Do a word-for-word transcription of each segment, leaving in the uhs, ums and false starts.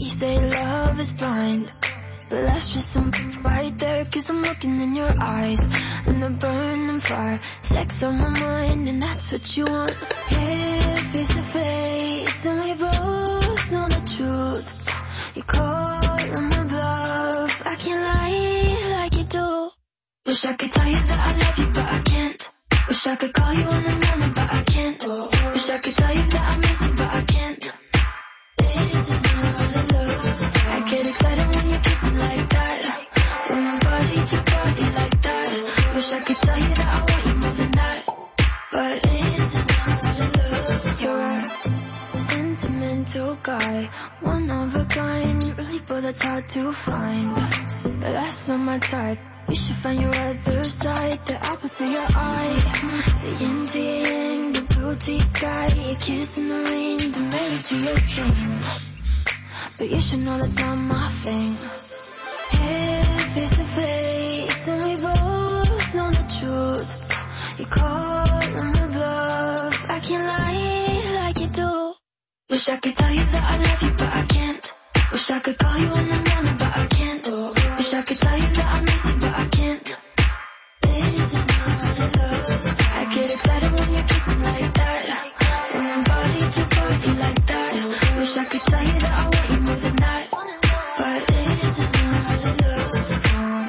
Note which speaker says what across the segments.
Speaker 1: You say love is blind, but that's just some right there. Cause I'm looking in your eyes, and I'm burning fire. Sex on my mind, and that's what you want. Here, face to face, and we both know the truth. You call on my bluff, I can't lie like you do. Wish I could tell you that I love you, but I can't. Wish I could call you in the morning, but I can't. Wish I could tell you that I miss you, but I can't. This is not a love song. I get excited when you kiss me like that. When my body to body like that. Wish I could tell you that I want you more than that. But this is not a love song. You're a sentimental guy, one of a kind. Really, but that's hard to find. But that's not my type. You should find your other side. The apple to your eye, the yin to your yang, the blue to your sky, your kiss in the rain, the melody to your chain. But you should know that's not my thing. Here, face to face, and we both know the truth. You call on my bluff, I can't lie like you do. Wish I could tell you that I love you, but I can't. Wish I could call you in the morning, but I can't. Wish I could tell you that I miss you, but I can't. This is not a love song. I get excited when you kiss me like that. When my body to body like that. Wish I could tell you that I want you more than that. But this is not a love song.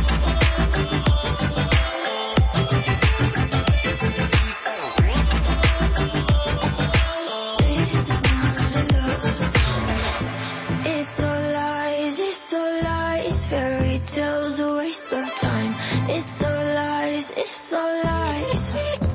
Speaker 1: This is not a love song. It's all lies, it's all lies. Fairy tales, a waste of time. It's all lies, it's all lies.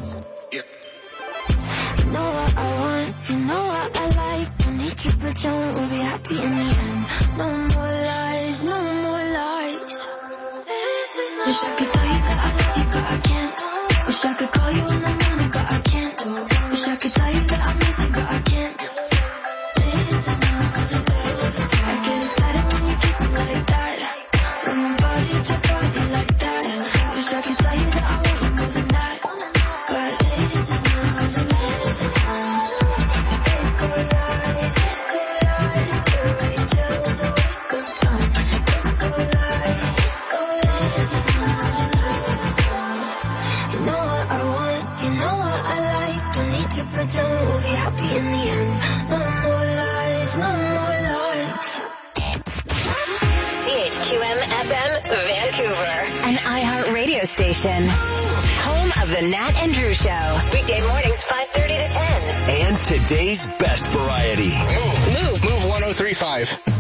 Speaker 1: You know what I want, you know what I like. Don't need to pretend we'll be happy in the end. No more lies, no more lies. Wish I could tell you that I love you, but I can't. Wish I could call you in the morning, but I can't. Wish I could tell you that I miss you, but I can't. This is not a love song. I get excited when you kiss me like that. When my body to body like that. Wish I could tell you that I want you more than that. But this is not a love song. It's all lies, it's all lies. Fairy tales, a waste of time. It's all lies, it's all lies. This is not a love song. You know what I want, you know what I like. Don't need to pretend we'll be happy in the end. No more lies, no more lies.
Speaker 2: C H Q M F M Vancouver, an iHeart radio station. Home of the Nat and Drew Show. Weekday mornings five thirty to ten.
Speaker 3: And today's best variety.
Speaker 4: Move. Move. Move one oh three point five.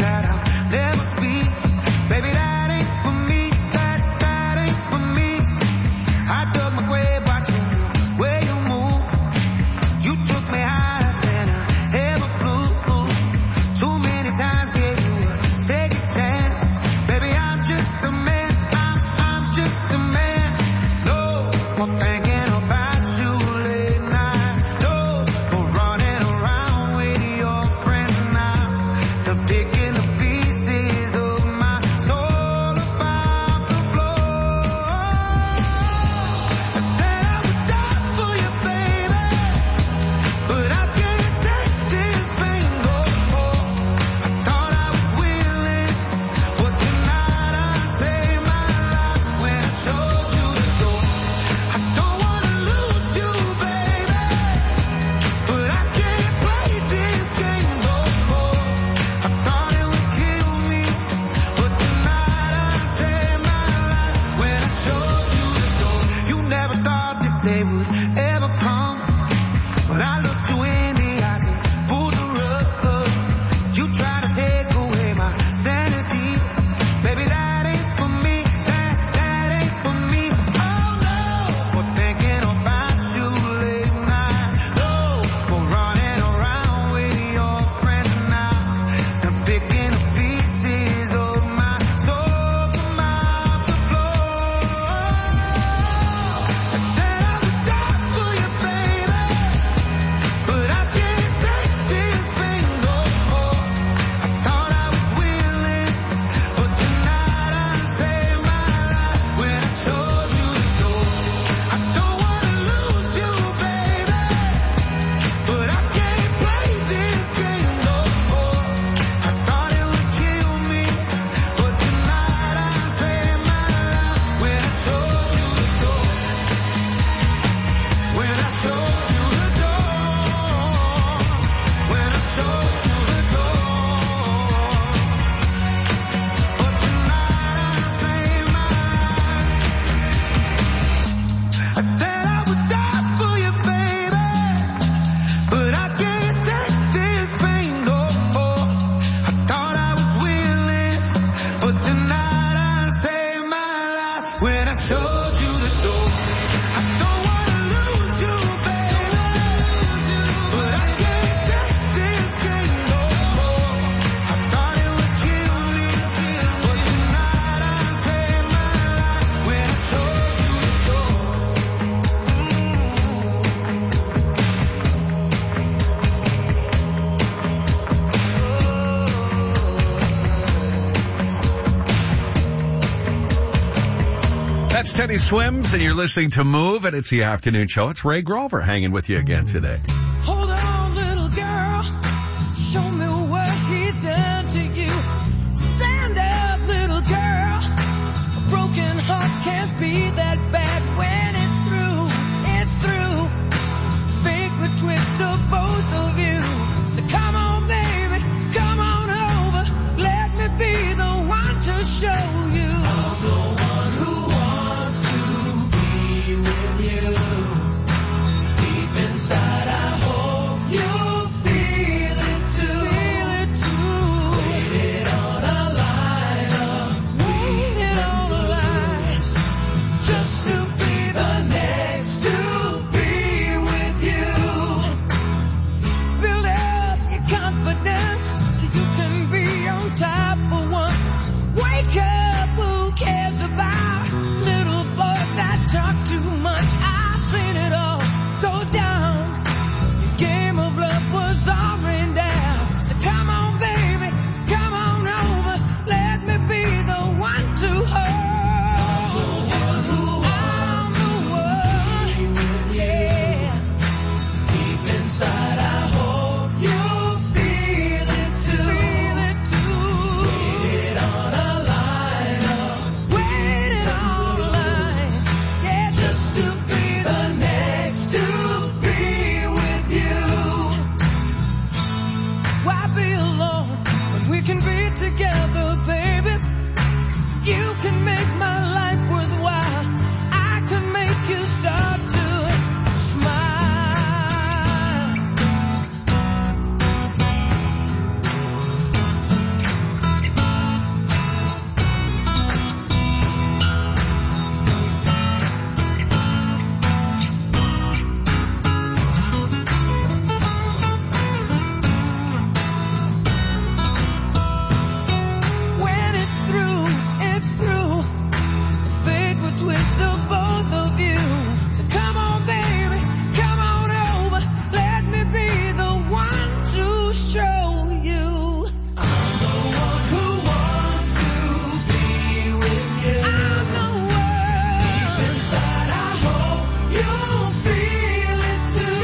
Speaker 5: Baby, that ain't for me, that, that ain't for me. That's Teddy Swims, and you're listening to Move, and it's the afternoon show. It's Ray Grover hanging with you again today.
Speaker 6: Hold on, little girl. Show me what he's done to you. Stand up, little girl. A broken heart can't be that bad when it's through. It's through. Fake the twist of both of you. So come on, baby. Come on over. Let me be the one to show you. I'm the one who wants to be with you. Deep inside, I hope you feel it too. Feel it too. Waited on a line up. Waited on a line. Just to be the next to be with you. Build up your confidence so you can be on top for once. Wake up, who cares about little boys that talk too much? I've seen it all go down. Your game of love was all rained down. So come on, baby, come on over. Let me be the one to hold. I'm the one, yeah. Deep inside, I hope you feel it too. Feel it too. Waited on a line up. Waited on a line. Yeah, just to be the next to be with you. Why be alone when we can be together, baby? You can make my life worthwhile. I can make you start to smile. When it's through, it's through. Fate will twist of both of you. So come on, baby, come on over. Let me be the one to show you. I'm the one who wants to be with you. I'm the one. Deep inside, I hope you feel it too.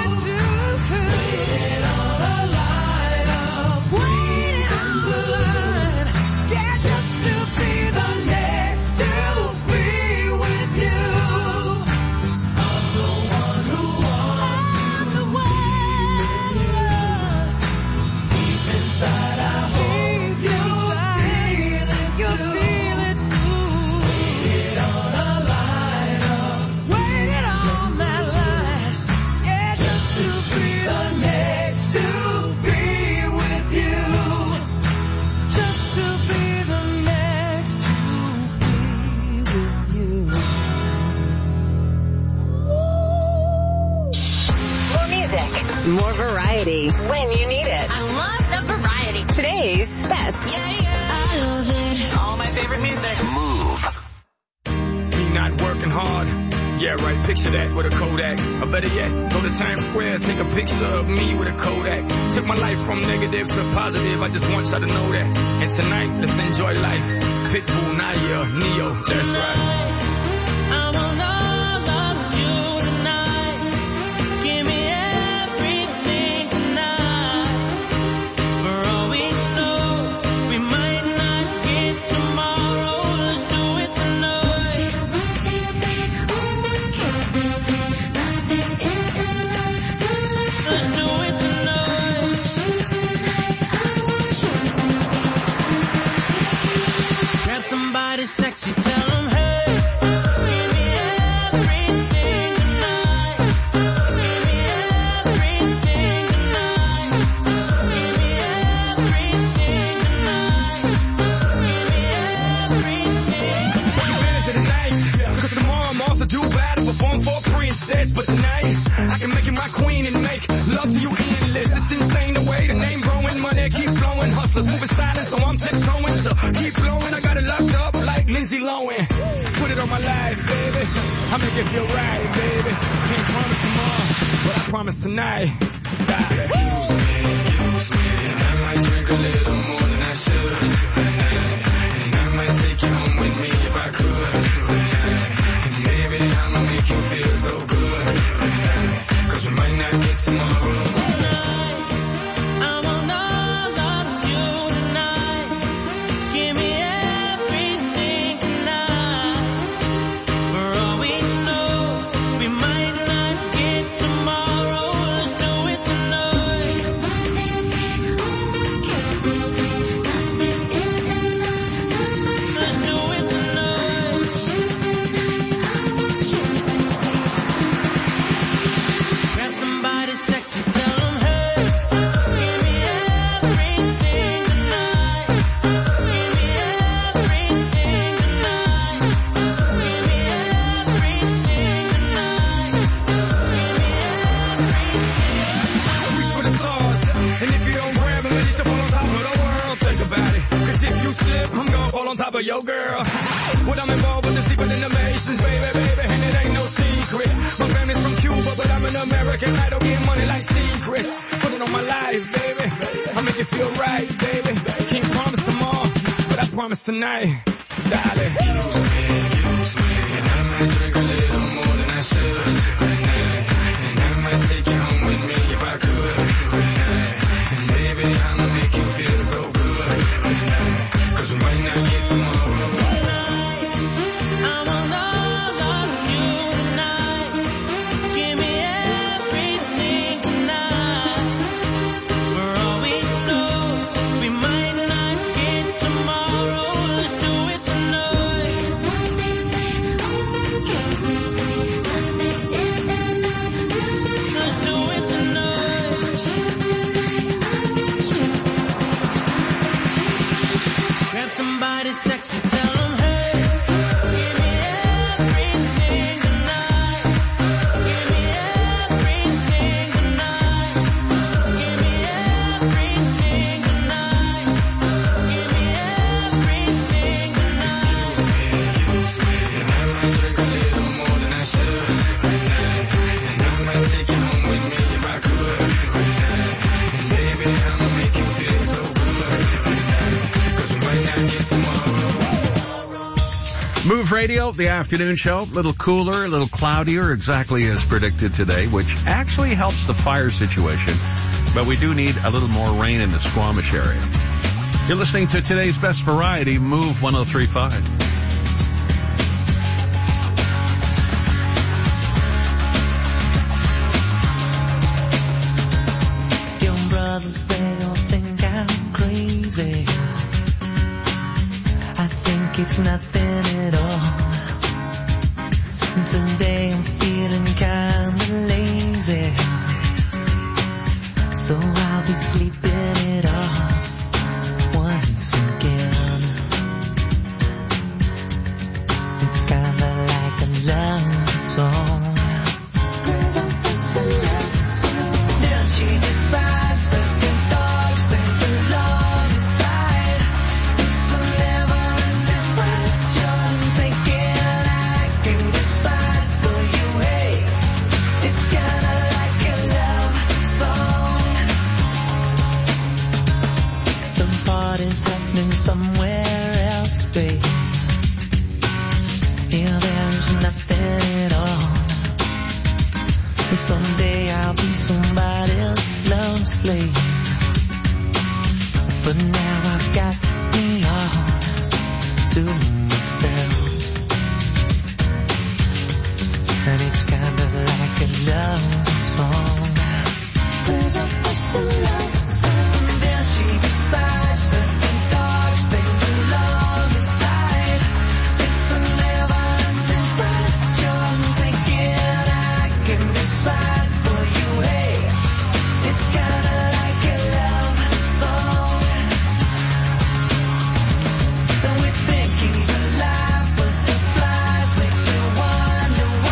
Speaker 6: Waited on a line up. Waiting on the line. Yeah, just to be the next to be with you. I'm the one who wants to be with you. Deep inside, I hope you feel it too. Waited on a line up. Waited on that line. Yeah, just to be the next to be with you. Just to be the next to be with you.
Speaker 2: More music, more variety when you need it.
Speaker 7: I love the variety.
Speaker 2: Today's best.
Speaker 7: Yeah, yeah. I love it. All my favorite music.
Speaker 3: Move.
Speaker 8: Me not working hard. Yeah, right, picture that with a Kodak. Or better yet, go to Times Square, take a picture of me with a Kodak. Took my life from negative to positive, I just want y'all to know that. And tonight, let's enjoy life. Pitbull, Nadia, Neo, that's right.
Speaker 6: I will not love you tonight. Give me everything tonight. For all we know, we might not get tomorrow. Let's do it tonight. Let's do it tonight. Grab somebody sexy, tell them, hey.
Speaker 8: do battle, perform for a princess. But tonight, I can make you my queen and make love to you endless. It's insane the way the name growing, money keep flowing. Hustlers moving silent, so I'm tiptoeing. So keep blowing, I got it locked up like Lindsay Lohan. Put it on my life, baby. I make it feel right, baby. Can't promise tomorrow, but I promise tonight. God. Excuse me, excuse me, and I might drink a little more than I should tonight. And I might take you home with me if I could tonight. And baby, I'ma make you feel so good tonight. Cause we might not get tomorrow. Yo, girl, what I'm involved with is deeper than the Masons, baby, baby, and it ain't no secret. My family's from Cuba, but I'm an American. I don't get money like secrets. Put it on my life, baby. I make it feel right, baby. Can't promise tomorrow, but I promise tonight, darling. Excuse me, excuse me, and I might drink a little more than I should tonight. And I might take you home with me if I could tonight. And baby, I'ma make you feel so good tonight. Cause we might not get tomorrow.
Speaker 6: Somebody sexy, tell them, hey, give me everything tonight. Give me everything tonight. Give me everything tonight. Give me everything tonight. Excuse me, excuse me, and I might drink a little more than I should tonight. And I might take you home with me if I could tonight. And baby, I'ma make you feel so good tonight. Cause we might not get tomorrow.
Speaker 5: Move Radio, the afternoon show, a little cooler, a little cloudier, exactly as predicted today, which actually helps the fire situation. But we do need a little more rain in the Squamish area. You're listening to today's best variety, Move one oh three point five.
Speaker 9: Your brothers, they all think I'm crazy. I think it's nothing at all. Today I'm feeling kinda lazy, so I'll be sleeping it off once again. It's kinda like a love song. Then she decides that the dogs think the love is right. It's a never-ending question, thinking I can decide for you. Hey, it's kinda like a love song. The party's happening somewhere else, babe. Yeah, there's nothing at all. Someday I'll be somebody else's love slave. For now I've got me all to myself. And it's kinda like a love song. There's a person love song. Then she decides that the dogs think the love is right. It's a never-ending question, thinking I can decide for you. Hey, it's kinda like a love song. And we think he's alive, but the flies make me wonder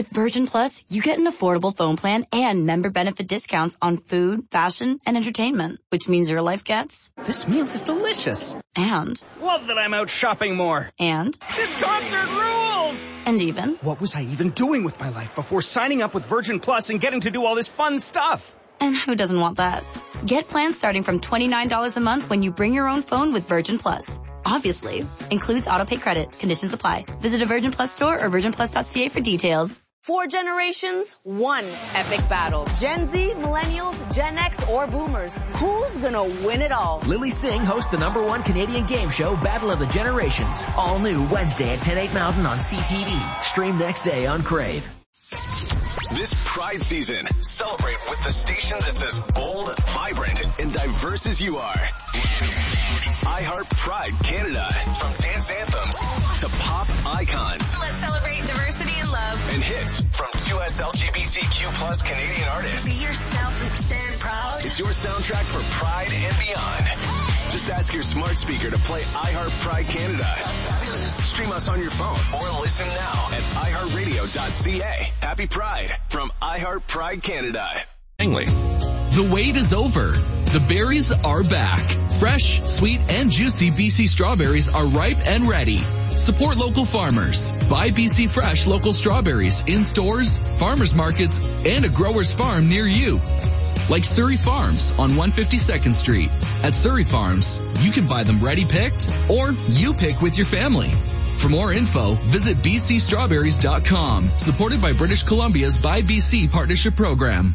Speaker 10: With Virgin Plus, you get an affordable phone plan and member benefit discounts on food, fashion, and entertainment, which means your life gets...
Speaker 11: This meal is delicious.
Speaker 10: And...
Speaker 11: Love that I'm out shopping more.
Speaker 10: And...
Speaker 11: This concert rules!
Speaker 10: And even...
Speaker 11: What was I even doing with my life before signing up with Virgin Plus and getting to do all this fun stuff?
Speaker 10: And who doesn't want that? Get plans starting from twenty-nine dollars a month when you bring your own phone with Virgin Plus. Obviously, includes autopay credit. Conditions apply. Visit a Virgin Plus store or virgin plus dot c a for details.
Speaker 12: Four generations, one epic battle. Gen Z, millennials, Gen X, or boomers. Who's gonna win it all?
Speaker 13: Lily Singh hosts the number one Canadian game show, Battle of the Generations. All new Wednesday at ten, eight Mountain on C T V. Stream next day on Crave.
Speaker 3: This Pride season, celebrate with the station that's as bold, vibrant, and diverse as you are. iHeart Pride Canada. From dance anthems to pop icons.
Speaker 14: Let's celebrate diversity and love.
Speaker 3: And hits from two S L G B T Q plus Canadian artists.
Speaker 14: Be yourself and stand proud.
Speaker 3: It's your soundtrack for Pride and beyond. Just ask your smart speaker to play iHeart Pride Canada. Stream us on your phone or listen now at i heart radio dot c a. Happy Pride from iHeart Pride Canada.
Speaker 15: The wait is over. The berries are back. Fresh, sweet, and juicy B C strawberries are ripe and ready. Support local farmers. Buy B C Fresh local strawberries in stores, farmers markets, and a grower's farm near you. Like Surrey Farms on one hundred fifty-second Street. At Surrey Farms, you can buy them ready picked or you pick with your family. For more info, visit b c strawberries dot com. Supported by British Columbia's Buy B C Partnership Program.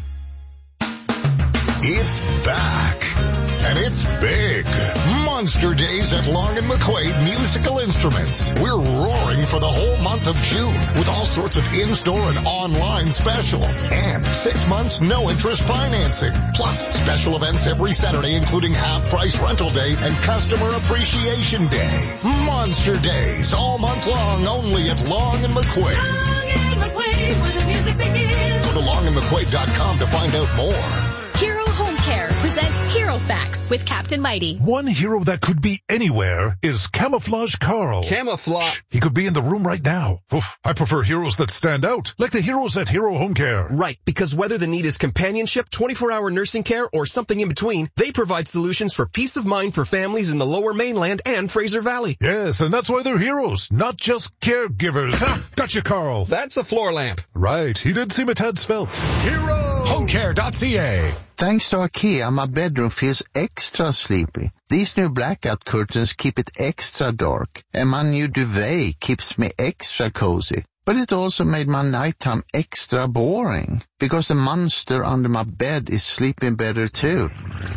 Speaker 16: It's back, and it's big. Monster Days at Long and McQuaid Musical Instruments. We're roaring for the whole month of June with all sorts of in-store and online specials. And six months no-interest financing. Plus special events every Saturday, including half-price rental day and customer appreciation day. Monster Days all month long only at Long and McQuaid.
Speaker 6: Long and McQuaid, where the music begins.
Speaker 16: Go to long and mcquaid dot com to find out more.
Speaker 17: Hero Home Care presents Hero Facts with Captain Mighty.
Speaker 18: One hero that could be anywhere is Camouflage Carl.
Speaker 4: Camouflage?
Speaker 18: He could be in the room right now. Oof, I prefer heroes that stand out, like the heroes at Hero Home Care.
Speaker 19: Right, because whether the need is companionship, twenty-four hour nursing care, or something in between, they provide solutions for peace of mind for families in the Lower Mainland and Fraser Valley.
Speaker 18: Yes, and that's why they're heroes, not just caregivers. Gotcha, Carl.
Speaker 4: That's a floor lamp.
Speaker 18: Right, he did seem a tad svelte. hero home care dot c a.
Speaker 20: Thanks to IKEA, my bedroom feels extra sleepy. These new blackout curtains keep it extra dark, and my new duvet keeps me extra cozy. But it also made my nighttime extra boring, because the monster under my bed is sleeping better too.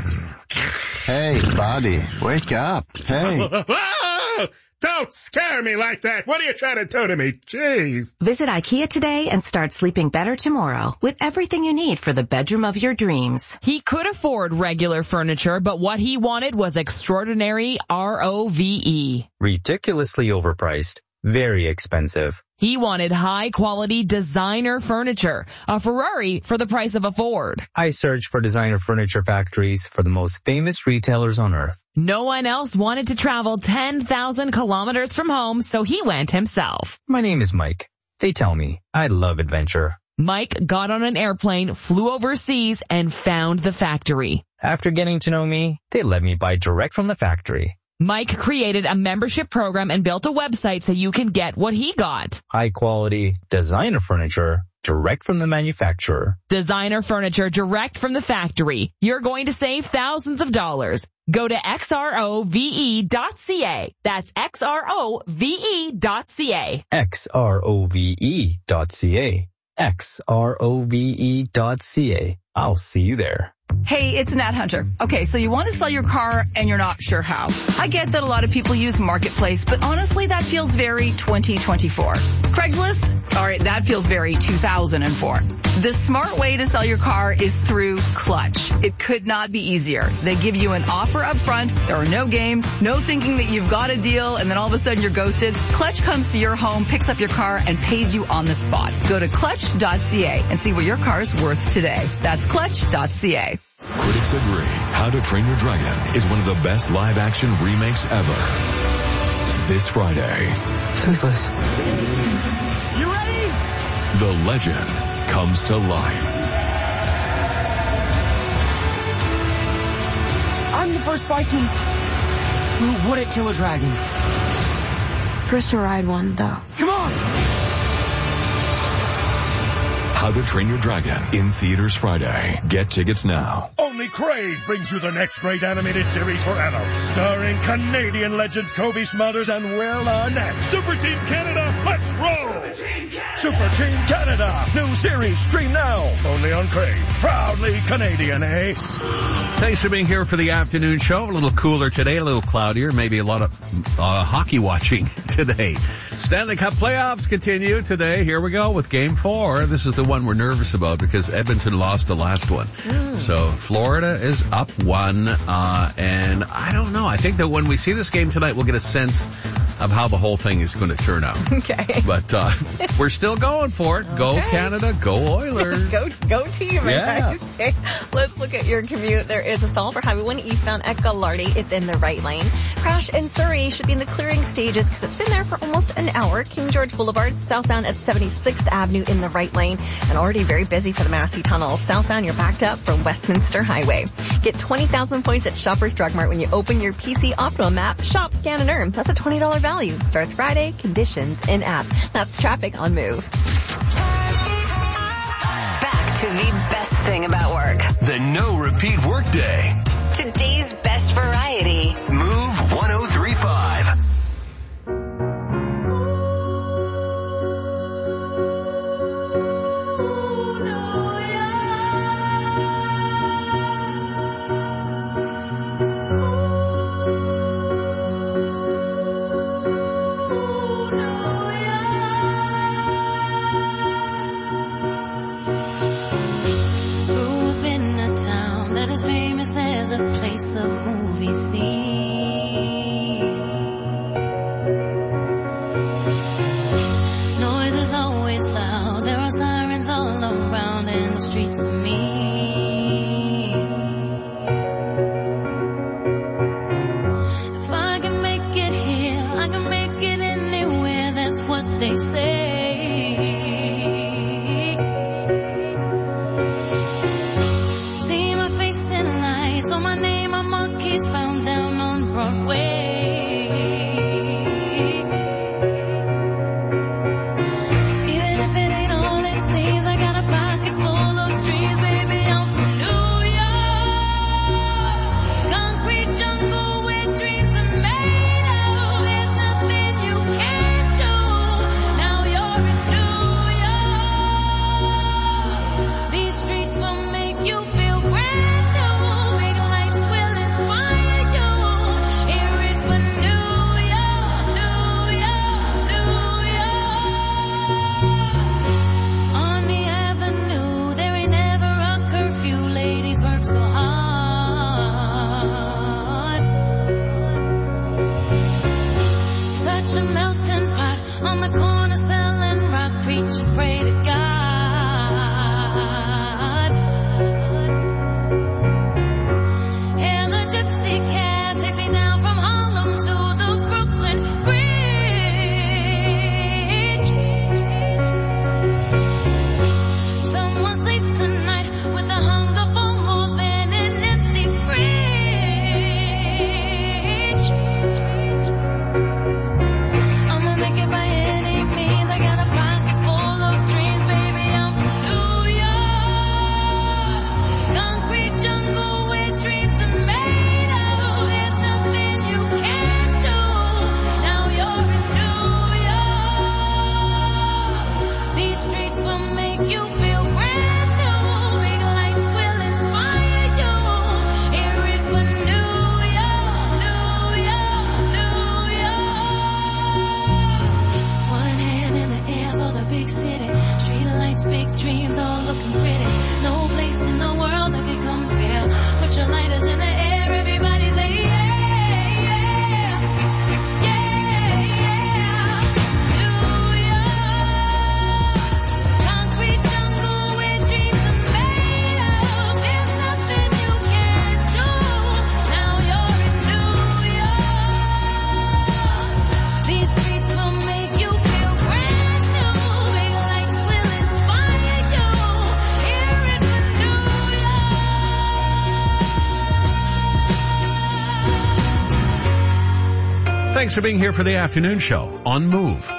Speaker 20: Hey, buddy, wake up. Hey.
Speaker 21: Don't scare me like that. What are you trying to do to me? Jeez.
Speaker 22: Visit IKEA today and start sleeping better tomorrow with everything you need for the bedroom of your dreams.
Speaker 23: He could afford regular furniture, but what he wanted was extraordinary R O V E.
Speaker 24: Ridiculously overpriced. Very expensive.
Speaker 23: He wanted high-quality designer furniture, a Ferrari for the price of a Ford.
Speaker 24: I searched for designer furniture factories for the most famous retailers on earth.
Speaker 23: No one else wanted to travel ten thousand kilometers from home, so he went himself.
Speaker 24: My name is Mike. They tell me I love adventure.
Speaker 23: Mike got on an airplane, flew overseas, and found the factory.
Speaker 24: After getting to know me, they let me buy direct from the factory.
Speaker 23: Mike created a membership program and built a website so you can get what he got.
Speaker 24: High quality designer furniture direct from the manufacturer.
Speaker 23: Designer furniture direct from the factory. You're going to save thousands of dollars. Go to x r o v e dot c a. That's x r o v e dot c a.
Speaker 24: x r o v e dot c a. x r o v e dot c a. I'll see you there.
Speaker 25: Hey, it's Nat Hunter. Okay, so you want to sell your car and you're not sure how. I get that a lot of people use Marketplace, but honestly, that feels very twenty twenty-four. Craigslist? All right, that feels very two thousand four. The smart way to sell your car is through Clutch. It could not be easier. They give you an offer up front. There are no games, no thinking that you've got a deal and then all of a sudden you're ghosted. Clutch comes to your home, picks up your car, and pays you on the spot. Go to clutch dot c a and see what your car's worth today. That's clutch dot c a.
Speaker 26: Critics agree How to Train Your Dragon is one of the best live-action remakes ever. This Friday.
Speaker 27: Toothless.
Speaker 28: You ready?
Speaker 26: the legend comes to life.
Speaker 1: I'm the first Viking who wouldn't kill a dragon.
Speaker 2: First to ride one, though.
Speaker 1: Come on!
Speaker 26: How to Train Your Dragon in theaters Friday. Get tickets now.
Speaker 21: Only Crave brings you the next great animated series for adults, starring Canadian legends Kobe Smulders and Will Arnett. Super Team Canada, let's roll! Super Team Canada! Super Team Canada! New series, stream now. Only on Crave. Proudly Canadian, eh?
Speaker 5: Thanks for being here for the afternoon show. A little cooler today, a little cloudier, maybe a lot of uh, hockey watching today. Stanley Cup playoffs continue today. Here we go with game four. This is the one we're nervous about because Edmonton lost the last one. Mm. So Florida is up one, uh, and I don't know. I think that when we see this game tonight, we'll get a sense of how the whole thing is going to turn out.
Speaker 7: Okay.
Speaker 5: But uh, we're still going for it. Go
Speaker 7: Okay.
Speaker 5: Canada, go Oilers.
Speaker 7: go, go team,
Speaker 5: Yeah.
Speaker 7: as I say. Let's look at your commute. There is a stall for Highway one eastbound at Gallardi. It's in the right lane. Crash in Surrey should be in the clearing stages because it's been there for almost an hour. King George Boulevard, southbound at seventy-sixth Avenue in the right lane. And already very busy for the Massey Tunnel. Southbound, you're backed up from Westminster Highway. Get twenty thousand points at Shoppers Drug Mart when you open your P C Optimum app. Shop, scan, and earn. That's a twenty dollars value. Starts Friday. Conditions in app. That's traffic on Move.
Speaker 14: Back to the best thing about work.
Speaker 3: The no repeat workday.
Speaker 14: Today's best variety.
Speaker 3: Move one oh three point five.
Speaker 6: Grew up in a town that is famous as a place of movie scenes. Noise is always loud. There are sirens all around and the streets are mean. If I can make it here, I can make it anywhere. That's what they say. See my face in lights, on my name a monkey's found down on Broadway. Even if it ain't all it seems, I got a pocket full of dreams, baby, I'm from New York. Concrete jungle where dreams are made of. There's nothing you can't do. Now you're in New York. These streets will make you feel brand new. Big lights will inspire you. Here in
Speaker 5: Thanks for being here for the afternoon show on Move.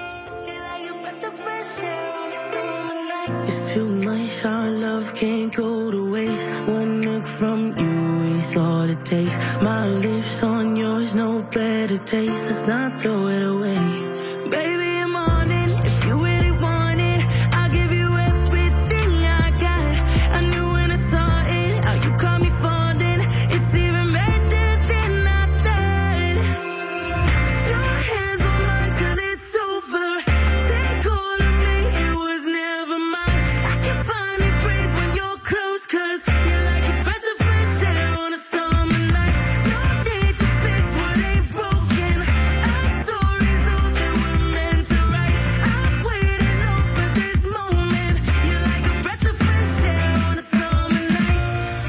Speaker 6: It's too much, our love can't go to waste. One look from you is all it takes. My lips on yours, no better taste. Let's not throw it away. Baby, I'm on it. If you really want it, I'll give you everything I got. I knew when I saw it, how you caught me falling. It's even better than I thought. Your hands on mine till it's over. Take hold of me, it was never mine. I can finally breathe when you're close, cause you're like a breath of fresh air on a summer night. No need to fix what ain't broken. Our story's all that we're meant to write. I'm waiting on for this moment. You're like a breath of fresh air on a summer night.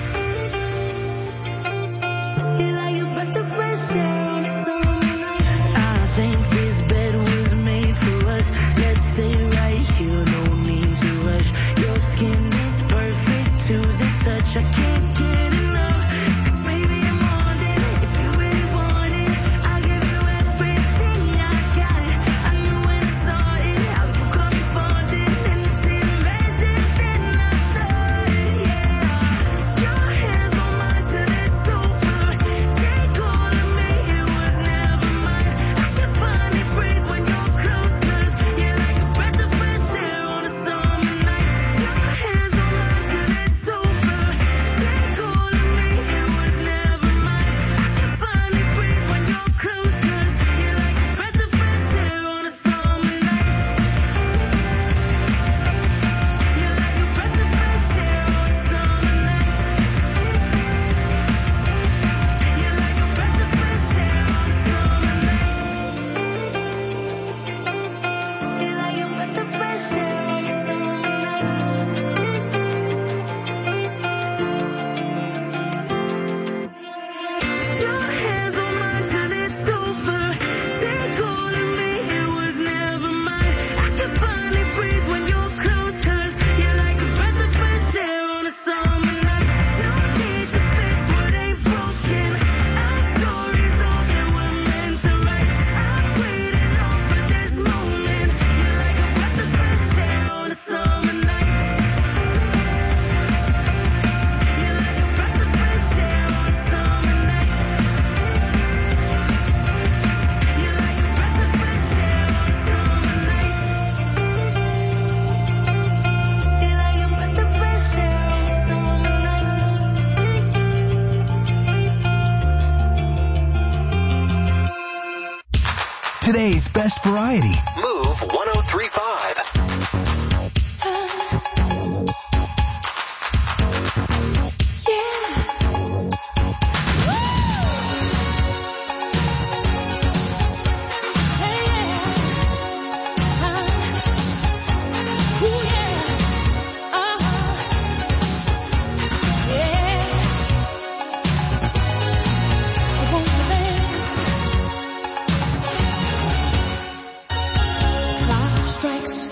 Speaker 6: You're like a breath of fresh air on a summer night. I think this bed was made for us. Let's stay right here, no need to rush. Your skin is perfect to the touch. I can't get enough. 'Cause baby, I'm on it. If you really want it, I'll give you everything I got. I knew when I saw it, how you caught me falling. And it's even better than I thought. Yeah. Your hands on mine till it's over. Take hold of me, it was never mine. I can finally breathe when you're close, cause you're like a breath of fresh air on a summer night. Your hands on mine till it's over. Take hold of me, it was never mine. I can finally breathe when you're close, cause you're like a breath of fresh air on a summer night. You're like a breath of fresh air on a summer night. You're like a breath of fresh air on a summer night. You're like a breath of fresh air on a summer night. Your hands on mine till it's over. Take hold of me, it was never mine. I can finally breathe when you're close, cause you're like a breath of fresh air on a summer night. No need to fix what ain't broken. Our story's all that we're meant to write. I'm waiting on for this moment. You're like a breath of fresh air on a summer night. You're like a breath of fresh air on a summer night. You're like a breath of fresh air on a summer night. You're like a breath of fresh air on a summer night.
Speaker 3: Today's best variety. Move one oh three point five.
Speaker 6: Clock strikes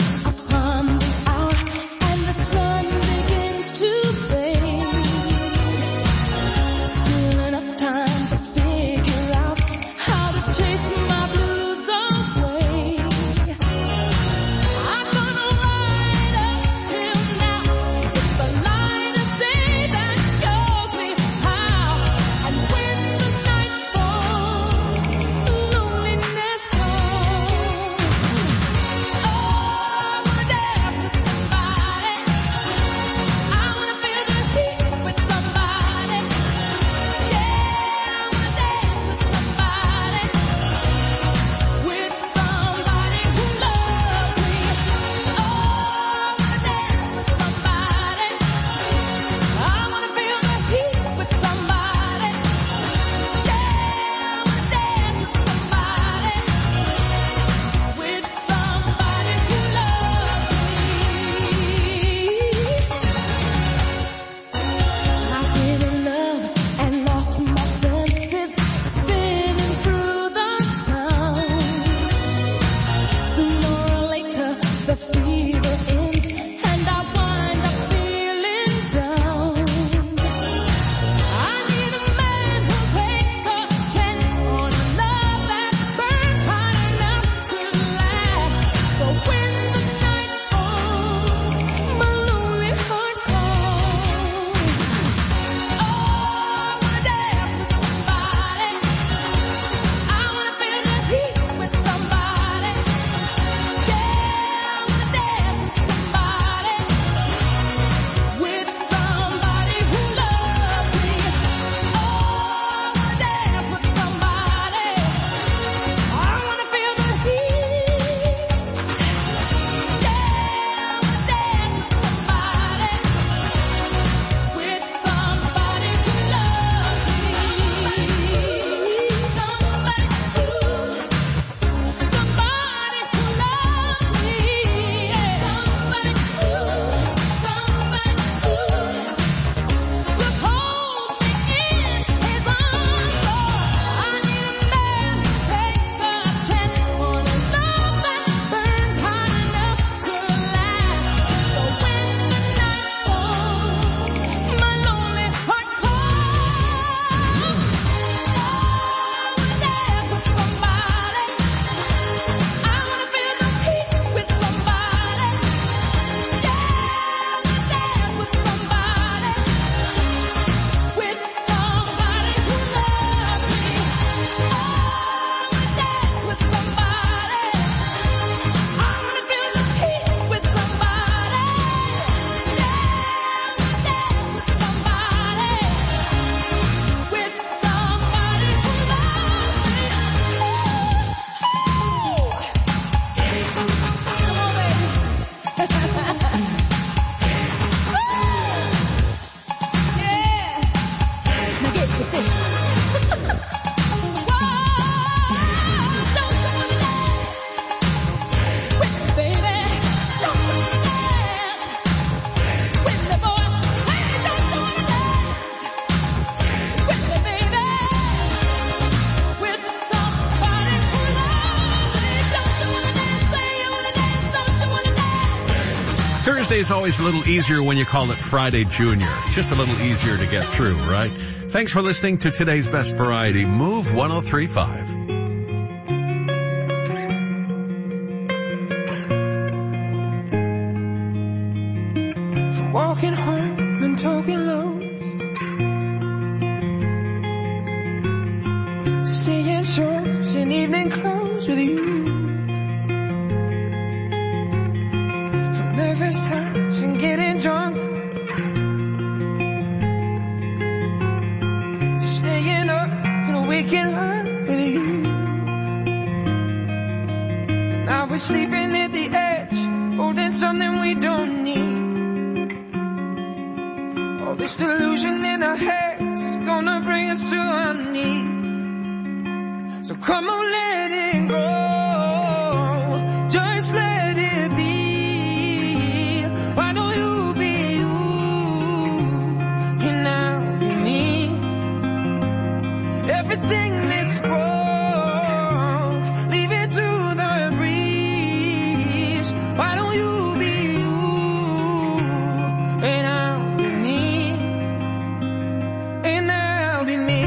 Speaker 6: with this.
Speaker 5: Thursday's always a little easier when you call it Friday Junior. Just a little easier to get through, right? Thanks for listening to today's Best Variety. Move one oh three point five.
Speaker 6: From walking home and talking low, to seeing shows in evening clothes with you. Nervous touch and getting drunk, to staying up and waking up with you. Now we're sleeping at the edge, holding something we don't need. All this delusion in our heads is gonna bring us to our knees. So come on, let it go, just let it be. Why don't you be you, and I'll be me? Everything that's broke, leave it to the breeze. Why don't you be you, and I'll be me, and I'll be me.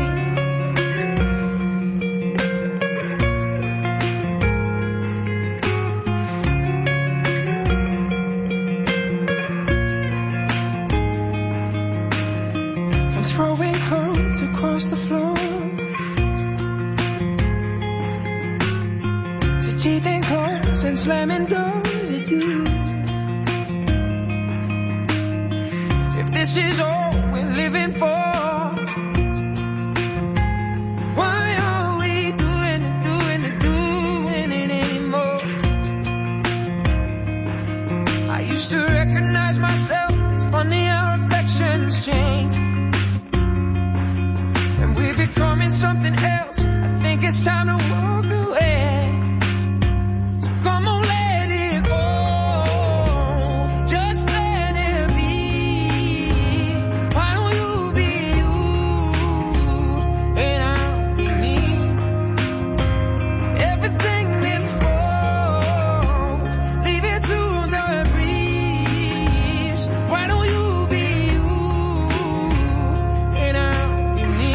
Speaker 6: Throwing clothes across the floor, to teething cars and slamming doors at you. If this is all we're living for, why are we doing it, doing it, doing it anymore? I used to recognize myself, it's funny how affections change. We're becoming something else. I think it's time to walk away. So come on, let it go, just let it be. Why don't you be you, and I'll be me? Everything that's broke, leave it to the breeze. Why don't you be you, and I'll be me?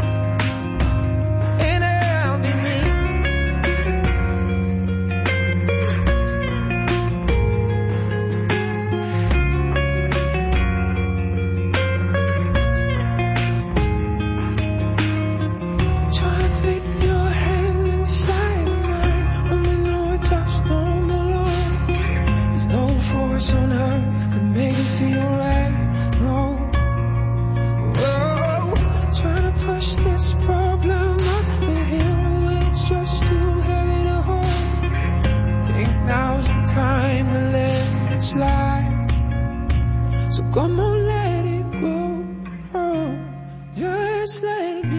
Speaker 6: On earth could make it feel right, no. Whoa, trying to push this problem up the hill when it's just too heavy to hold. Think now's the time to let it slide. So come on, let it go, oh, just let it be.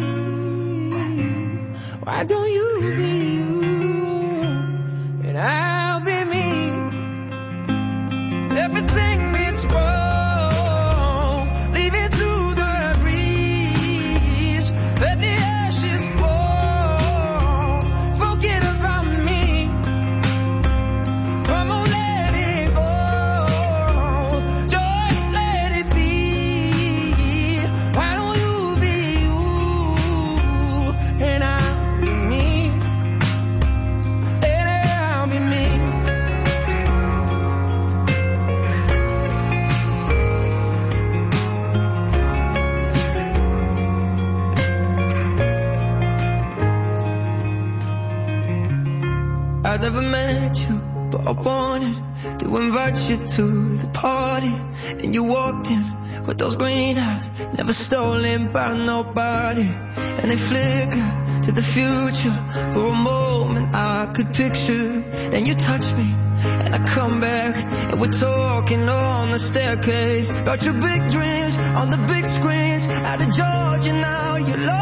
Speaker 6: Why don't you be you, and I'll be me? Everything that's wrong, leave it to the breeze. Let the ashes fall, forget about me. Come on, let it go, just let it be. Why don't you be you, and I'll be me, and I'll be me. I've never met you, but I wanted to invite you to the party. And you walked in with those green eyes, never stolen by nobody. And they flicker to the future. For a moment I could picture. Then you touch me, and I come back, and we're talking on the staircase. Got your big dreams on the big screens. Out of Georgia now, you love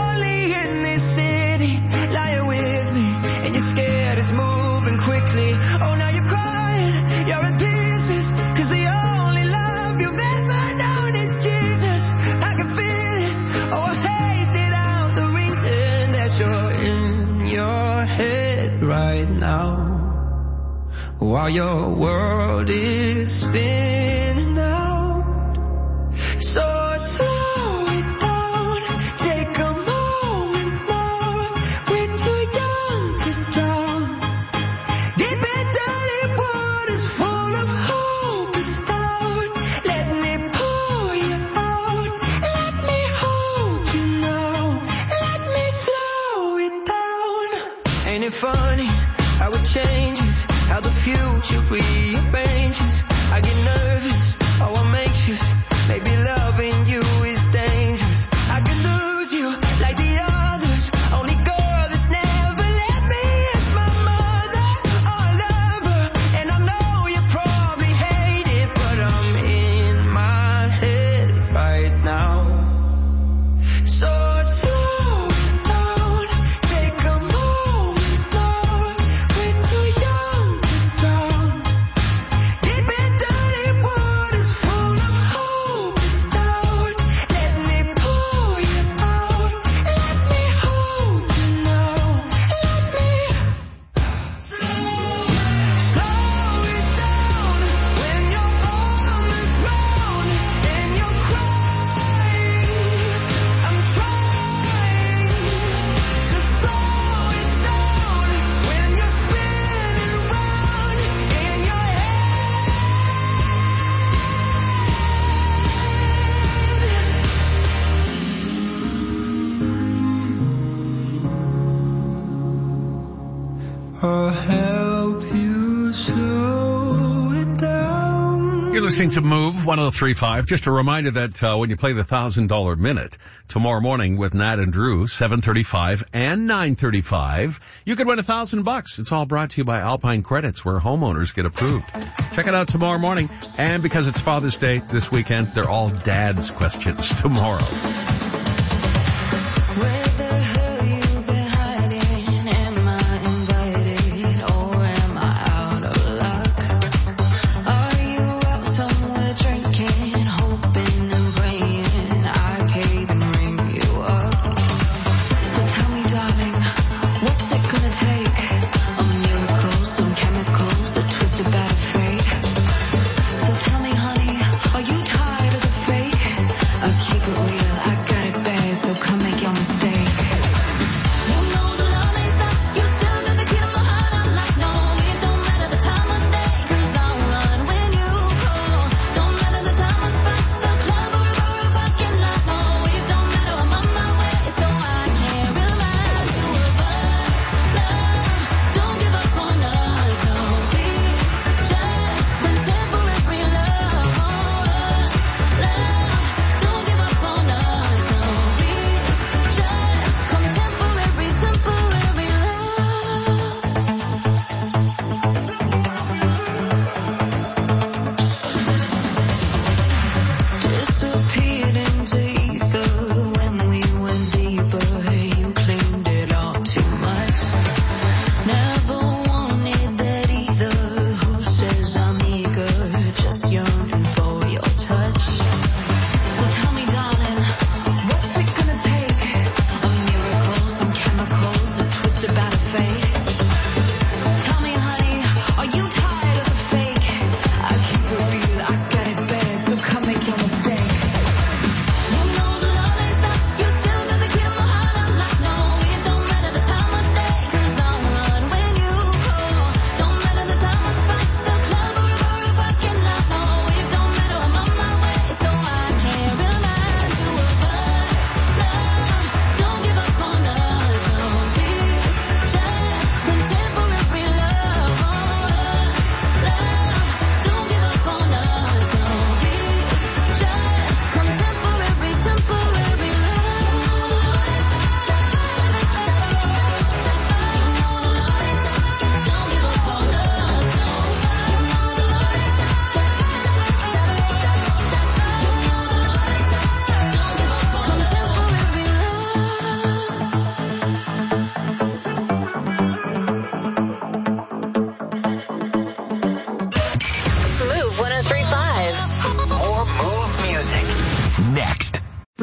Speaker 6: closely. Oh, now you're crying, you're in pieces, 'cause the only love you've ever known is Jesus. I can feel it, oh, I hate it out, the reason that you're in your head right now, while your world is spinning out. So slow it down, take a moment now, we're too young to drown. Deep and dirty waters full of hope is down. Let me pull you out, let me hold you now, let me slow it down. Ain't it funny how it changes, how the future rearranges? I get nervous, oh I'm anxious, maybe loving you is dangerous. I could lose you like the others, only girl that's never let me is my mother. Oh, I love her, and I know you probably hate it, but I'm in my head right now. So slow down, take a moment now, we're too young to drown. Deep and dirty waters full of hope is down. Let me pull you out, let me hold you now, let me slow, slow it down when you're on the ground and you're crying. I'm trying to slow it down when you're spinning round in your head. I'll help you slow it down.
Speaker 5: You're listening to Move one oh three point five. Just a reminder that uh, when you play the one thousand dollars Minute tomorrow morning with Nat and Drew, seven thirty-five and nine thirty-five, you could win a thousand bucks. It's all brought to you by Alpine Credits, where homeowners get approved. Check it out tomorrow morning. And because it's Father's Day this weekend, they're all dad's questions tomorrow.
Speaker 6: Where the hell you been hiding? Am I invited or am I out of luck? Are you out somewhere drinking, hoping and praying I can't even ring you up? So tell me, darling, what's it gonna take? A miracle, some chemicals, a twisted bad fate. So tell me, honey, are you tired of the fake? I keep it real, I gotta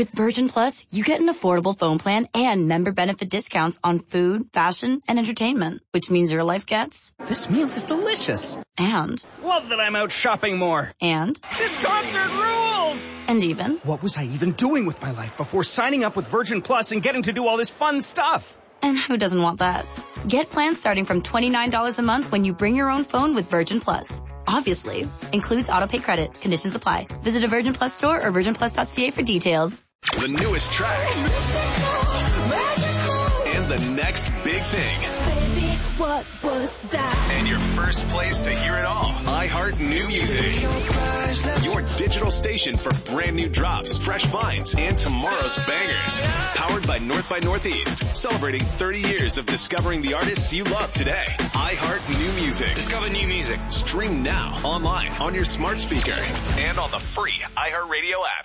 Speaker 8: With Virgin Plus, you get an affordable phone plan and member benefit discounts on food, fashion, and entertainment, which means your life gets...
Speaker 9: This meal is delicious.
Speaker 8: And...
Speaker 9: Love that I'm out shopping more.
Speaker 8: And...
Speaker 9: This concert rules!
Speaker 8: And even...
Speaker 9: What was I even doing with my life before signing up with Virgin Plus and getting to do all this fun stuff?
Speaker 8: And who doesn't want that? Get plans starting from twenty-nine dollars a month when you bring your own phone with Virgin Plus. Obviously, includes auto-pay credit. Conditions apply. Visit a Virgin Plus store or virgin plus dot c a for details.
Speaker 3: The newest tracks. And the next big thing.
Speaker 17: Baby, what was that?
Speaker 3: And your first place to hear it all. iHeart New Music. Your digital station for brand new drops, fresh finds, and tomorrow's bangers. Powered by North by Northeast. Celebrating thirty years of discovering the artists you love today. iHeart New Music. Discover new music. Stream now, online, on your smart speaker, and on the free iHeartRadio app.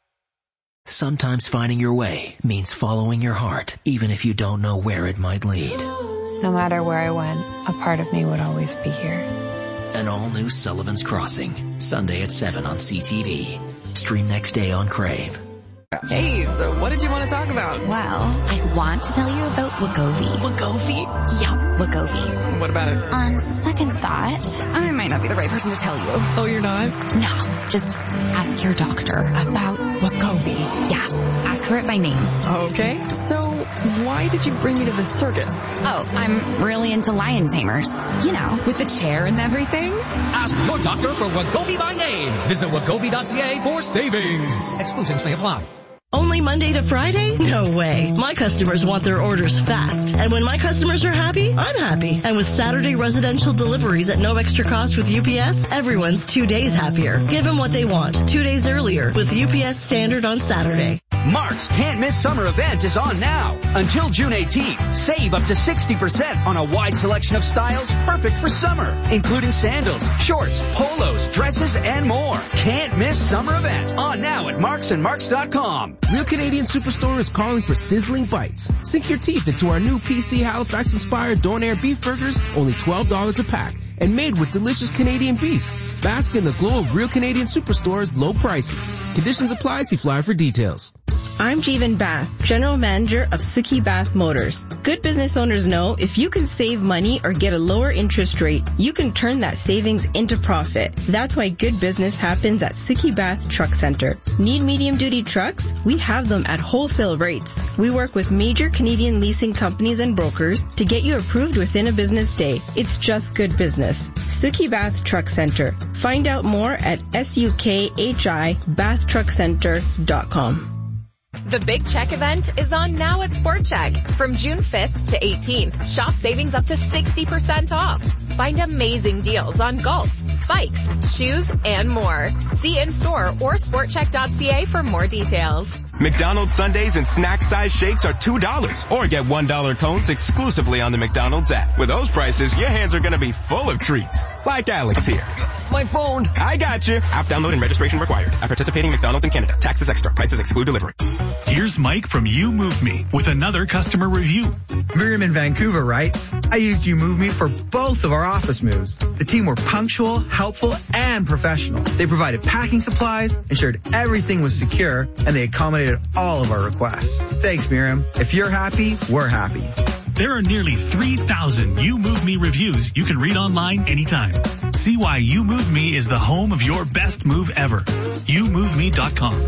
Speaker 10: Sometimes finding your way means following your heart, even if you don't know where it might lead.
Speaker 2: No matter where I went, a part of me would always be here.
Speaker 10: An all-new Sullivan's Crossing, Sunday at seven on C T V. Stream next day on Crave.
Speaker 11: Hey, so what did you want to talk about?
Speaker 12: Well, I want to tell you about Wegovy.
Speaker 11: Wegovy?
Speaker 12: Yeah, Wegovy.
Speaker 11: What about it?
Speaker 12: On second thought, I might not be the right person to tell you.
Speaker 11: Oh, you're not?
Speaker 12: No, just ask your doctor about Wegovy. Yeah, ask her it by name.
Speaker 11: Okay, so why did you bring me to the circus?
Speaker 12: Oh, I'm really into lion tamers. You know, with the chair and everything.
Speaker 13: Ask your doctor for Wegovy by name. Visit wegovy dot c a for savings. Exclusions may apply.
Speaker 27: Only Monday to Friday? No way. My customers want their orders fast. And when my customers are happy, I'm happy. And with Saturday residential deliveries at no extra cost with U P S, everyone's two days happier. Give them what they want. Two days earlier with U P S Standard on Saturday.
Speaker 28: Mark's Can't Miss Summer event is on now. Until June eighteenth, save up to sixty percent on a wide selection of styles perfect for summer, including sandals, shorts, polos, dresses, and more. Can't Miss Summer event on now at marks and marks dot com.
Speaker 29: Real Canadian Superstore is calling for sizzling bites. Sink your teeth into our new P C Halifax-inspired Donair beef burgers, only twelve dollars a pack, and made with delicious Canadian beef. Bask in the glow of Real Canadian Superstore's low prices. Conditions apply. See flyer for details.
Speaker 30: I'm Jeevan Bath, General Manager of Suki Bath Motors. Good business owners know if you can save money or get a lower interest rate, you can turn that savings into profit. That's why good business happens at Suki Bath Truck Center. Need medium-duty trucks? We have them at wholesale rates. We work with major Canadian leasing companies and brokers to get you approved within a business day. It's just good business. Suki Bath Truck Center. Find out more at S U K H I bath truck center dot com.
Speaker 31: The Big Check event is on now at Sport Check. From June fifth to eighteenth, shop savings up to sixty percent off. Find amazing deals on golf, bikes, shoes, and more. See in-store or sport check dot c a for more details.
Speaker 32: McDonald's sundaes and snack-size shakes are two dollars. Or get one dollar cones exclusively on the McDonald's app. With those prices, your hands are going to be full of treats. Like Alex here. My phone. I got you. App download and registration required. At participating McDonald's in Canada. Taxes extra. Prices exclude delivery.
Speaker 33: Here's Mike from You Move Me with another customer review.
Speaker 34: Miriam in Vancouver writes, I used You Move Me for both of our office moves. The team were punctual, helpful, and professional. They provided packing supplies, ensured everything was secure, and they accommodated all of our requests. Thanks, Miriam. If you're happy, we're happy.
Speaker 33: There are nearly three thousand You Move Me reviews you can read online anytime. See why You Move Me is the home of your best move ever. you move me dot com.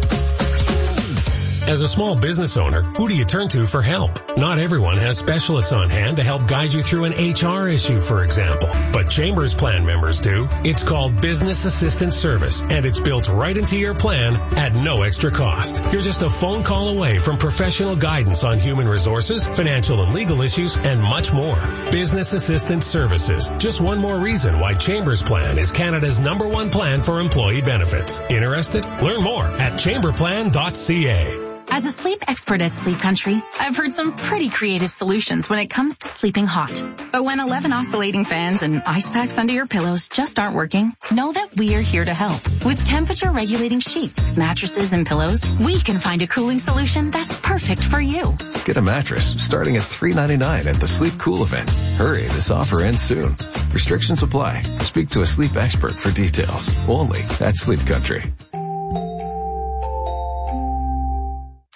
Speaker 35: As a small business owner, who do you turn to for help? Not everyone has specialists on hand to help guide you through an H R issue, for example. But Chambers Plan members do. It's called Business Assistant Service, and it's built right into your plan at no extra cost. You're just a phone call away from professional guidance on human resources, financial and legal issues, and much more. Business Assistant Services. Just one more reason why Chambers Plan is Canada's number one plan for employee benefits. Interested? Learn more at chamber plan dot c a.
Speaker 36: As a sleep expert at Sleep Country, I've heard some pretty creative solutions when it comes to sleeping hot. But when eleven oscillating fans and ice packs under your pillows just aren't working, know that we're here to help. With temperature regulating sheets, mattresses, and pillows, we can find a cooling solution that's perfect for you.
Speaker 37: Get a mattress starting at three ninety-nine at the Sleep Cool event. Hurry, this offer ends soon. Restrictions apply. Speak to a sleep expert for details. Only at Sleep Country.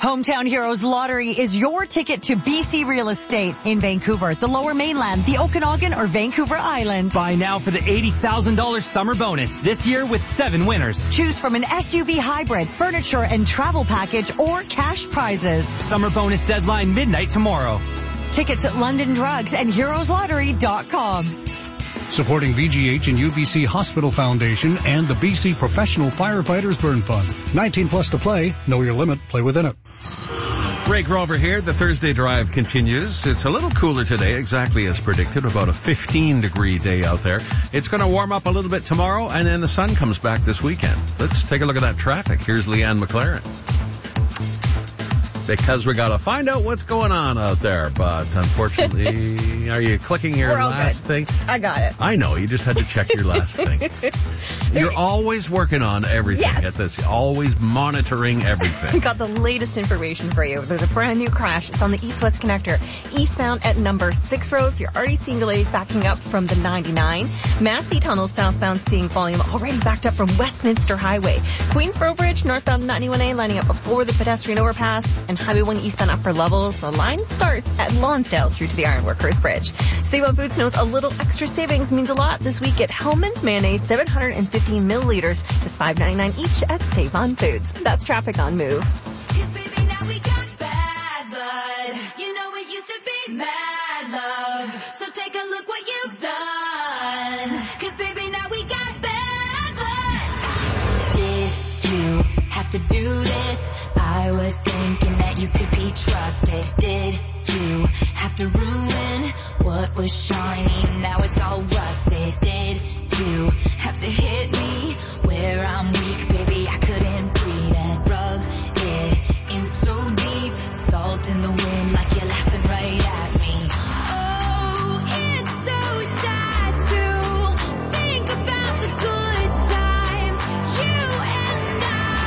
Speaker 1: Hometown Heroes Lottery is your ticket to B C real estate in Vancouver, the Lower Mainland, the Okanagan, or Vancouver Island.
Speaker 9: Buy now for the eighty thousand dollars summer bonus this year with seven winners.
Speaker 1: Choose from an S U V hybrid, furniture and travel package, or cash prizes.
Speaker 9: Summer bonus deadline midnight tomorrow.
Speaker 1: Tickets at London Drugs and heroes lottery dot com.
Speaker 4: Supporting V G H and U B C Hospital Foundation and the B C Professional Firefighters Burn Fund. nineteen plus to play. Know your limit. Play within it.
Speaker 5: Ray Grover here. The Thursday drive continues. It's a little cooler today, exactly as predicted. About a fifteen degree day out there. It's going to warm up a little bit tomorrow, and then the sun comes back this weekend. Let's take a look at that traffic. Here's Leanne McLaren. Because we got to find out what's going on out there. But unfortunately, are you clicking your last
Speaker 30: good.
Speaker 5: thing?
Speaker 30: I got it.
Speaker 5: I know. You just had to check your last thing. You're always working on everything
Speaker 30: yes.
Speaker 5: at this. Always monitoring everything.
Speaker 30: Got the latest information for you. There's a brand new crash. It's on the east-west connector. Eastbound at number six roads. You're already seeing delays backing up from the ninety-nine. Massey Tunnel southbound seeing volume already backed up from Westminster Highway. Queensboro Bridge northbound ninety-one A lining up before the pedestrian overpass. And Highway one eastbound upper levels. The line starts at Lonsdale through to the Ironworkers Bridge. Save on Foods knows a little extra savings means a lot this week at Hellman's Mayonnaise, seven hundred fifteen milliliters, just five ninety-nine each at Save on Foods. That's traffic on Move.
Speaker 6: Mad love, so take a look what you've done, cause baby now we got bad blood. Did you have to do this? I was thinking that you could be trusted. Did you have to ruin what was shiny? Now it's all rusted. Did you have to hit me where I'm weak? Baby, I couldn't breathe and rub it in so deep. Salt in the wind like you're laughing right at me. Oh, it's so sad to think about the good times, you and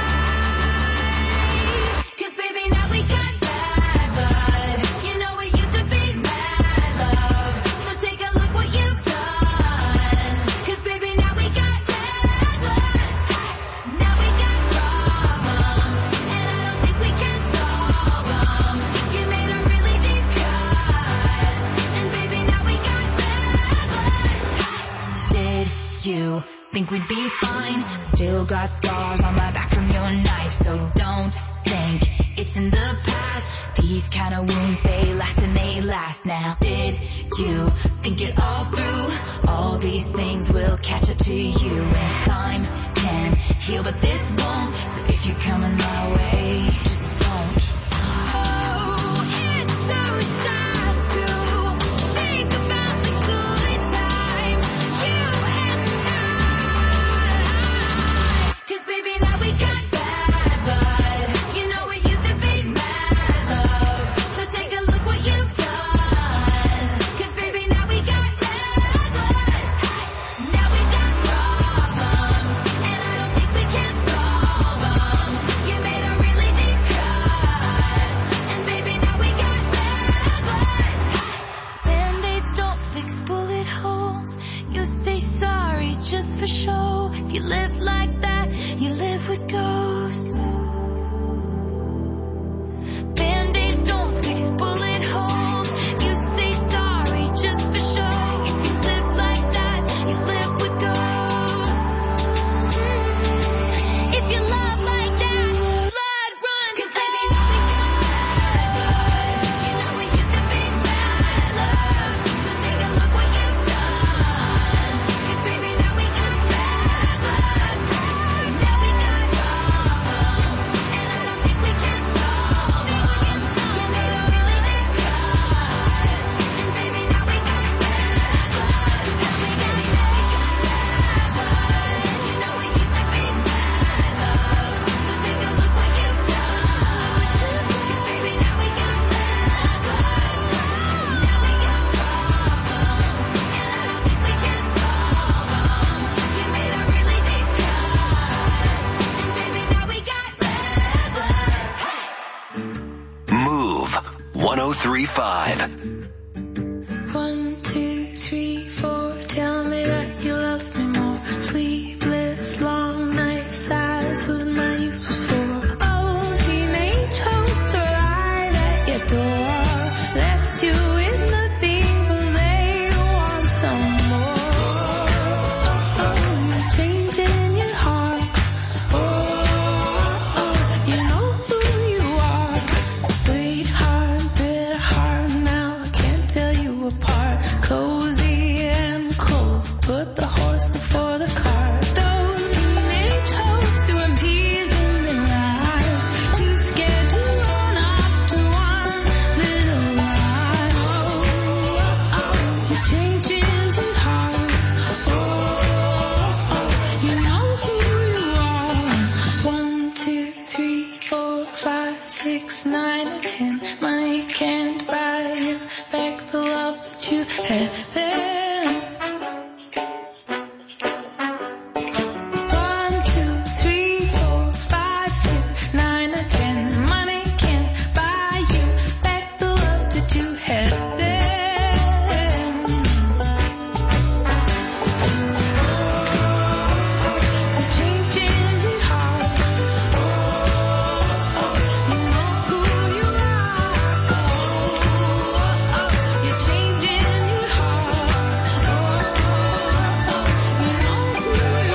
Speaker 6: I. Cause baby now we got bad blood. You know it used to be mad love. So take a look what you've done. Cause baby now we got bad blood. Now we got problems, and I don't think we can solve them. You made a really deep cut, and baby now we got bad blood. Did you think we'd be fine? Still got scars on my back from your knife, so don't think it's in the past. These kind of wounds, they last and they last now. Did you think it all through? All these things will catch up to you, and time can heal, but this won't. So if you're coming my way, just don't. Oh, it's so sad to think about the good times, you and I. Cause baby now we got bad blood. You know it used to be mad love. So take a look what you've done. Cause baby now we got bad blood. Now we got problems, and I don't think we can solve them. You made a really deep cut, and baby now we got bad blood. Band-aids don't fix bullet holes. You say sorry just for show. If you live like that, you live with ghosts. Band-aids don't fix bullet holes. You say sorry just for show. If you live like that, you live with ghosts. Mm. If you love like that, blood runs. Cause baby now we got bad blood. You know it used to be bad love. So take a look what you've done. Cause baby now we got bad blood. Now we got problems, and I don't think we can solve them. You made a really deep cut, and baby now we got bad blood. Now we got bad blood. You know it used to be bad love. So take a look what you've done. Cause baby now we got bad blood. Now we got problems, and I don't think we can solve them. You made a really deep cut, and baby now we got bad blood.
Speaker 3: Move one oh three point five.
Speaker 6: One, two, three, four. Tell me that you love me more. Sleepless, long nights, that's what my youth was for. Oh, teenage hopes head there. One, two, three, four, five, six, nine, or ten. Money can't buy you back the love that you had there. Changing your heart. You know who you are. You're changing your heart. You know who you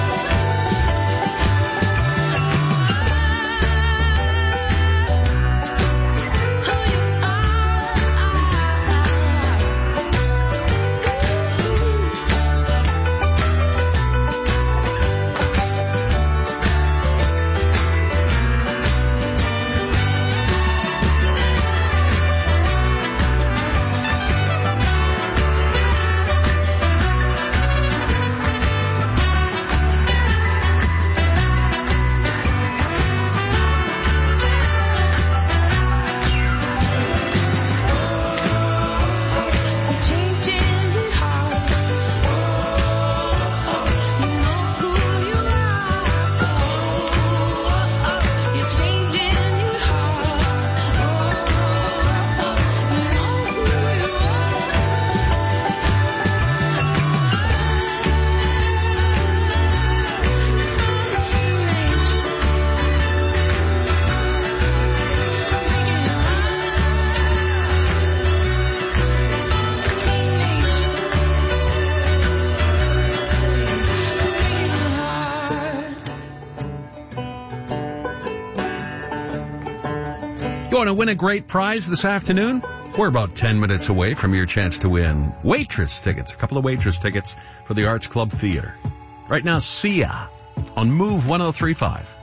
Speaker 5: You want to win a great prize this afternoon? We're about ten minutes away from your chance to win Waitress tickets, a couple of Waitress tickets for the Arts Club Theater. Right now, Sia on Move one oh three point five.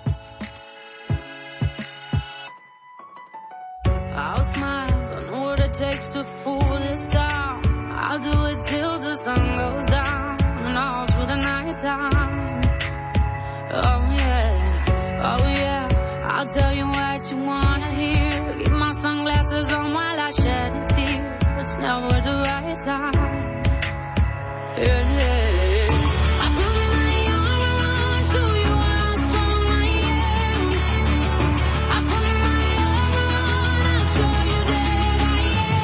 Speaker 6: I'll smile, I know what it takes to fool this town. I'll do it till the sun goes down and all through the night time. Oh yeah, oh yeah, I'll tell you what you wanna hear. Keep my sunglasses on while I shed a tear. It's never the right time. Yeah, yeah. I put my arms to you, how strong I am. I put my arms, I'll show you that I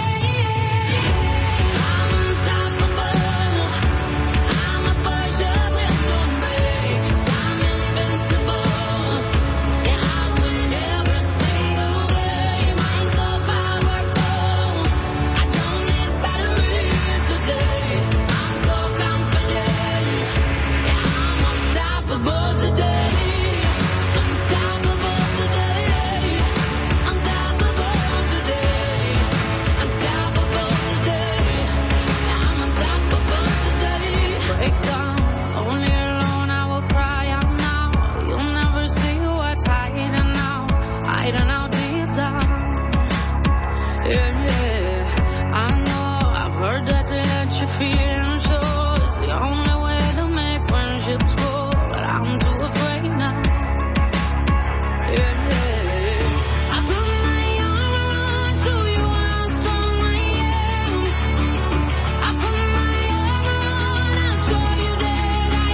Speaker 6: am. I'm unstoppable. I'm a Porsche with no brakes. I'm invincible. Yeah, I win every single game. I'm so powerful. I don't need batteries today. I'm so confident. Yeah, I'm unstoppable today. Unstoppable today. Unstoppable today. Unstoppable today. Yeah, I'm unstoppable today. Break down. Only alone I will cry out now. You'll never see what's hiding now. Hiding out deep down. Yeah, yeah. I know, I've heard that to let your feelings show is the only way to make friendships grow, but I'm too afraid now. Yeah, yeah. I put my arms to you, how strong I am. I put my armor on, I'll show you that I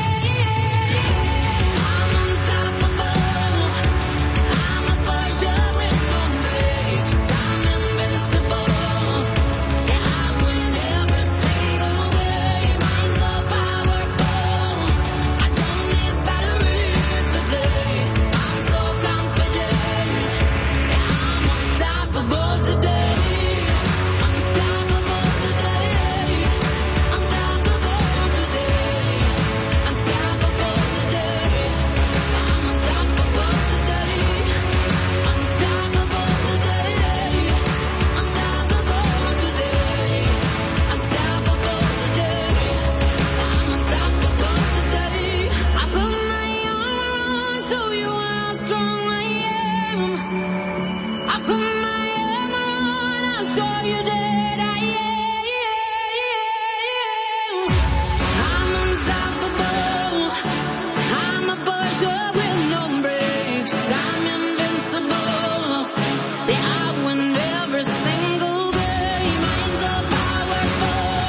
Speaker 6: am. I'm unstoppable. I'm a Porsche with no brakes. I'm invincible. Yeah, I win every single game. I'm so powerful. I don't need batteries today. I'm so confident. Yeah, I'm unstoppable today. Unstoppable today. Unstoppable today. Unstoppable today. I'm unstoppable today. Unstoppable today. Unstoppable today. Unstoppable today. I'm unstoppable today. I put my armor on, show you how strong I am. I put my armor on, I'll show you that I am. I'm unstoppable. I'm a Porsche with no brakes. I'm invincible. Yeah, I win every single game. I'm so powerful.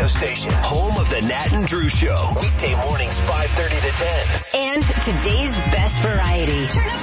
Speaker 3: station. Home of the Nat and Drew Show. Weekday mornings five thirty to ten.
Speaker 2: And today's best variety. Turn up